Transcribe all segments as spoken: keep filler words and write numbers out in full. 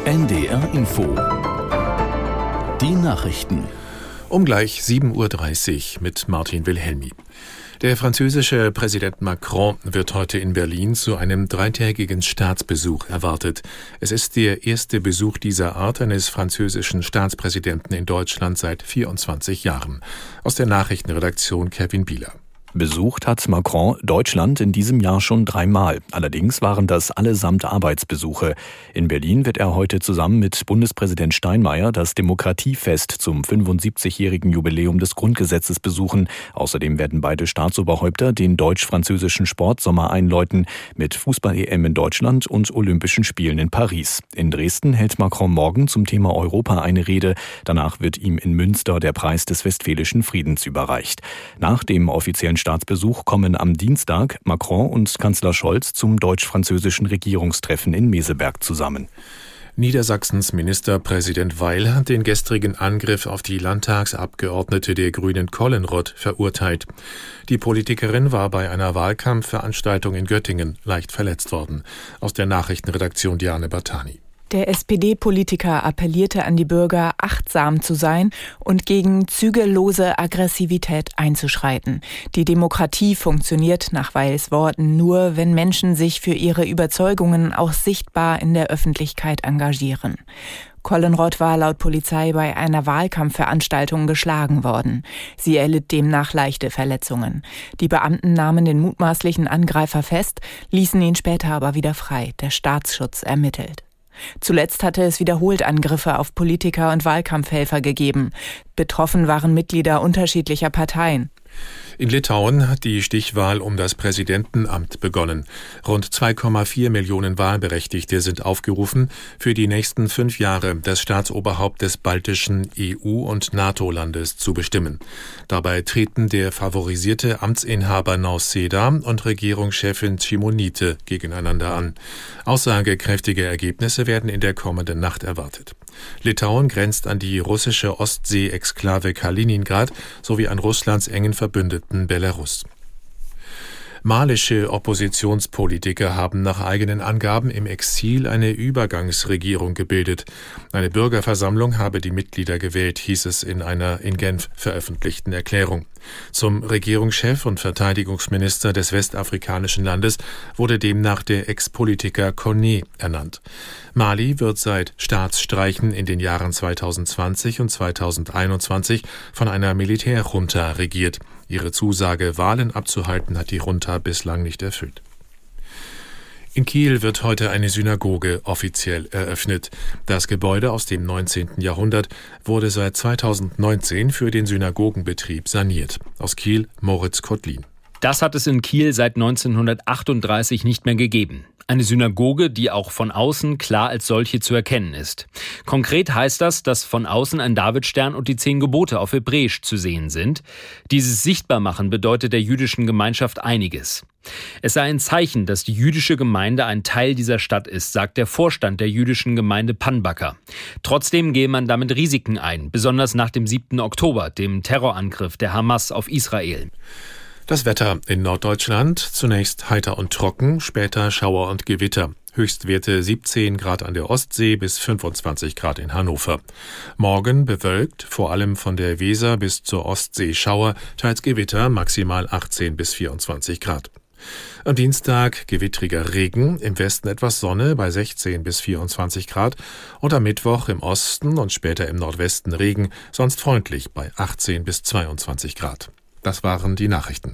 N D R Info. Die Nachrichten. Um gleich sieben Uhr dreißig mit Martin Wilhelmi. Der französische Präsident Macron wird heute in Berlin zu einem dreitägigen Staatsbesuch erwartet. Es ist der erste Besuch dieser Art eines französischen Staatspräsidenten in Deutschland seit vierundzwanzig Jahren. Aus der Nachrichtenredaktion Kevin Bieler. Besucht hat Macron Deutschland in diesem Jahr schon dreimal. Allerdings waren das allesamt Arbeitsbesuche. In Berlin wird er heute zusammen mit Bundespräsident Steinmeier das Demokratiefest zum fünfundsiebzigjährigen Jubiläum des Grundgesetzes besuchen. Außerdem werden beide Staatsoberhäupter den deutsch-französischen Sportsommer einläuten mit Fußball-E M in Deutschland und Olympischen Spielen in Paris. In Dresden hält Macron morgen zum Thema Europa eine Rede. Danach wird ihm in Münster der Preis des Westfälischen Friedens überreicht. Nach dem offiziellen Staatsbesuch kommen am Dienstag Macron und Kanzler Scholz zum deutsch-französischen Regierungstreffen in Meseberg zusammen. Niedersachsens Ministerpräsident Weil hat den gestrigen Angriff auf die Landtagsabgeordnete der Grünen Kollenrott verurteilt. Die Politikerin war bei einer Wahlkampfveranstaltung in Göttingen leicht verletzt worden. Aus der Nachrichtenredaktion Diane Bartani. Der S P D-Politiker appellierte an die Bürger, achtsam zu sein und gegen zügellose Aggressivität einzuschreiten. Die Demokratie funktioniert nach Weils Worten nur, wenn Menschen sich für ihre Überzeugungen auch sichtbar in der Öffentlichkeit engagieren. Kollenrott war laut Polizei bei einer Wahlkampfveranstaltung geschlagen worden. Sie erlitt demnach leichte Verletzungen. Die Beamten nahmen den mutmaßlichen Angreifer fest, ließen ihn später aber wieder frei. Der Staatsschutz ermittelt. Zuletzt hatte es wiederholt Angriffe auf Politiker und Wahlkampfhelfer gegeben. Betroffen waren Mitglieder unterschiedlicher Parteien. In Litauen hat die Stichwahl um das Präsidentenamt begonnen. Rund zwei Komma vier Millionen Wahlberechtigte sind aufgerufen, für die nächsten fünf Jahre das Staatsoberhaupt des baltischen E U- und NATO-Landes zu bestimmen. Dabei treten der favorisierte Amtsinhaber Nausėda und Regierungschefin Šimonytė gegeneinander an. Aussagekräftige Ergebnisse werden in der kommenden Nacht erwartet. Litauen grenzt an die russische Ostsee-Exklave Kaliningrad sowie an Russlands engen Verbündeten Belarus. Malische Oppositionspolitiker haben nach eigenen Angaben im Exil eine Übergangsregierung gebildet. Eine Bürgerversammlung habe die Mitglieder gewählt, hieß es in einer in Genf veröffentlichten Erklärung. Zum Regierungschef und Verteidigungsminister des westafrikanischen Landes wurde demnach der Ex-Politiker Koné ernannt. Mali wird seit Staatsstreichen in den Jahren zweitausendzwanzig und zweitausendeinundzwanzig von einer Militärjunta regiert. Ihre Zusage, Wahlen abzuhalten, hat die Junta bislang nicht erfüllt. In Kiel wird heute eine Synagoge offiziell eröffnet. Das Gebäude aus dem neunzehnten Jahrhundert wurde seit zweitausendneunzehn für den Synagogenbetrieb saniert. Aus Kiel, Moritz Kotlin. Das hat es in Kiel seit neunzehnhundertachtunddreißig nicht mehr gegeben. Eine Synagoge, die auch von außen klar als solche zu erkennen ist. Konkret heißt das, dass von außen ein Davidstern und die zehn Gebote auf Hebräisch zu sehen sind. Dieses Sichtbarmachen bedeutet der jüdischen Gemeinschaft einiges. Es sei ein Zeichen, dass die jüdische Gemeinde ein Teil dieser Stadt ist, sagt der Vorstand der jüdischen Gemeinde Panbacker. Trotzdem gehe man damit Risiken ein, besonders nach dem siebten Oktober, dem Terrorangriff der Hamas auf Israel. Das Wetter in Norddeutschland: zunächst heiter und trocken, später Schauer und Gewitter. Höchstwerte siebzehn Grad an der Ostsee bis fünfundzwanzig Grad in Hannover. Morgen bewölkt, vor allem von der Weser bis zur Ostsee Schauer, teils Gewitter, maximal achtzehn bis vierundzwanzig Grad. Am Dienstag gewittriger Regen, im Westen etwas Sonne bei sechzehn bis vierundzwanzig Grad und am Mittwoch im Osten und später im Nordwesten Regen, sonst freundlich bei achtzehn bis zweiundzwanzig Grad. Das waren die Nachrichten.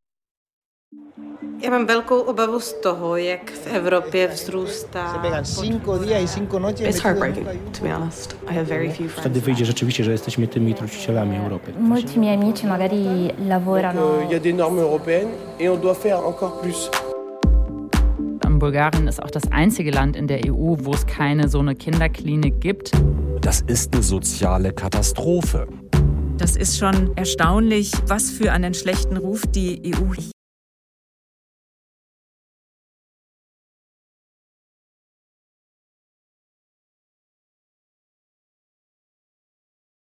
Já mám velkou obavu z toho, jak v Evropě vzrůstá. It's heartbreaking, to be honest. I have very few friends. Wtedy wyjdzie rzeczywiście, że jesteśmy tymi trucicielami Europy. Molti miei amici magari lavorano. Il y a des normes européennes et on doit faire encore plus. Bulgarien ist auch das einzige Land in der E U, wo es keine so eine Kinderklinik gibt. Das ist eine soziale Katastrophe. Das ist schon erstaunlich, was für einen schlechten Ruf die E U